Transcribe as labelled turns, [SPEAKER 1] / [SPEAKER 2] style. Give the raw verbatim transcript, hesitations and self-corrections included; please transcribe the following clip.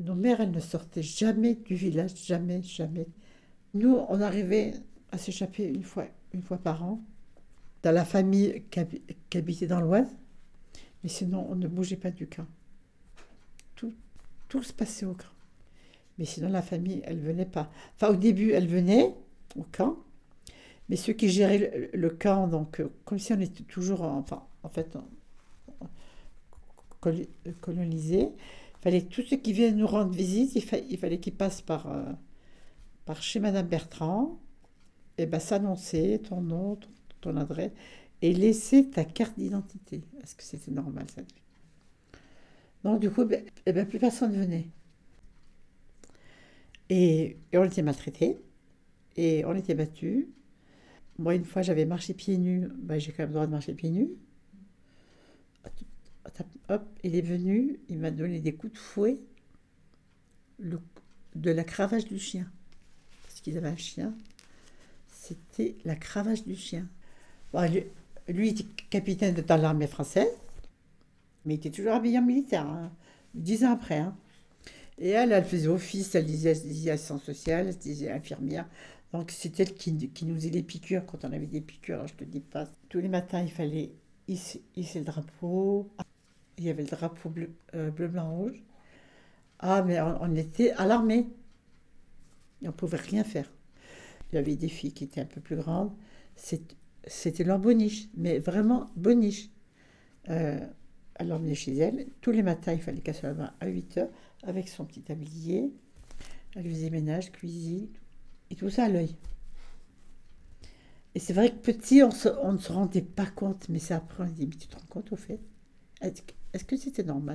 [SPEAKER 1] nos mères, elles ne sortaient jamais du village, jamais, jamais. Nous, on arrivait à s'échapper une fois, une fois par an, dans la famille qui, habi- qui habitait dans l'Oise, mais sinon, on ne bougeait pas du camp. Tout, tout se passait au camp. Mais sinon, la famille, elle venait pas. Enfin, au début, elle venait au camp, mais ceux qui géraient le, le camp, donc, euh, comme si on était toujours, en- enfin, en fait, en- col- colonisés, il fallait tous ceux qui viennent nous rendre visite, il, fa- il fallait qu'ils passent par, euh, par chez Madame Bertrand, et ben s'annoncer ton nom, ton, ton adresse, et laisser ta carte d'identité. Est-ce que c'était normal ça? Donc du coup, ben, eh ben, plus personne venait. Et, et on était maltraités, et on était battus. Moi, une fois, j'avais marché pieds nus, ben, j'ai quand même le droit de marcher pieds nus. Hop, il est venu, il m'a donné des coups de fouet, le- de la cravache du chien. Parce qu'ils avaient un chien, c'était la cravache du chien. Bon, lui, lui était capitaine de- dans l'armée française, mais il était toujours habillé en militaire, hein, dix ans après. Hein. Et elle, elle faisait office, elle disait, elle disait assistante sociale, elle disait infirmière. Donc c'est elle qui, qui nous faisait les piqûres quand on avait des piqûres, alors je te dis pas. Tous les matins, il fallait hisser, hisser le drapeau. Il y avait le drapeau bleu, euh, bleu blanc, rouge. Ah, mais on, on était à l'armée. Et on pouvait rien faire. Il y avait des filles qui étaient un peu plus grandes. C'est- C'était leur boniche, mais vraiment boniche. Euh, elle l'emmenait chez elle. Tous les matins, il fallait qu'elle soit là à huit heures avec son petit tablier. Elle faisait ménage, cuisine, et tout ça à l'œil. Et c'est vrai que petit, on, se- on ne se rendait pas compte, mais c'est après, on se dit, mais tu te rends compte au fait? Est-ce que est-ce que c'était normal?